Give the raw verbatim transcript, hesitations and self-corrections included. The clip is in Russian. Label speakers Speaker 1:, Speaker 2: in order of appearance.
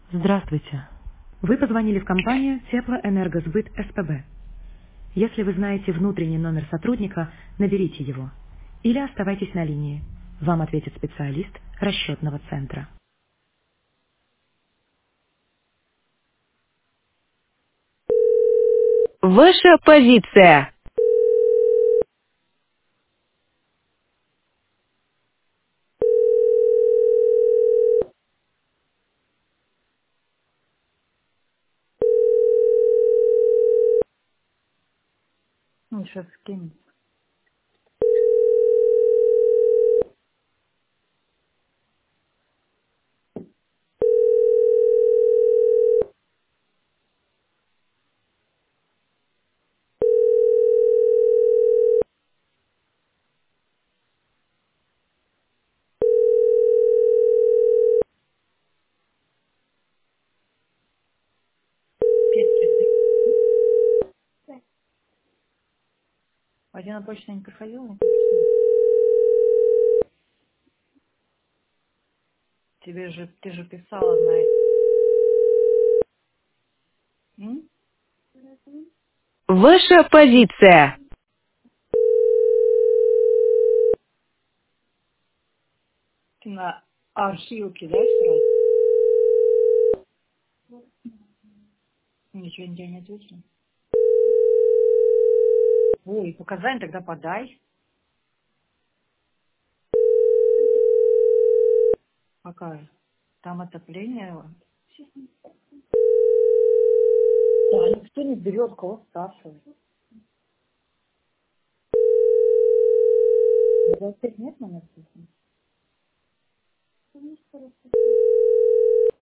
Speaker 1: Здравствуйте. Вы позвонили в компанию Теплоэнергосбыт СПБ. Если вы знаете внутренний номер сотрудника, наберите его. Или оставайтесь на линии. Вам ответит специалист расчетного центра.
Speaker 2: Ваша позиция.
Speaker 3: Ну, сейчас скинь. Петя, а я на почту не приходила? Не пришло. Тебе же, ты же писала на это. М?
Speaker 2: Ваша позиция.
Speaker 3: Ты на архив кидаешь сразу? Ничего тебе не ответила. Ой, показания тогда подай. Какая? Там отопление. Да, никто не берет, кого спрашивает. двадцать пять нет номер телефона?